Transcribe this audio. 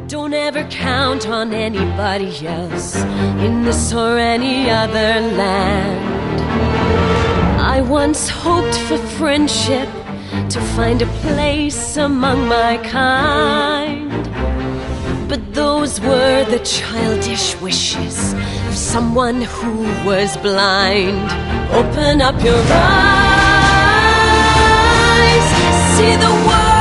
Don't ever count on anybody else in this or any other land. I once hoped for friendship, to find a place among my kind, but those were the childish wishes of someone who was blind. Open up your eyes, see the world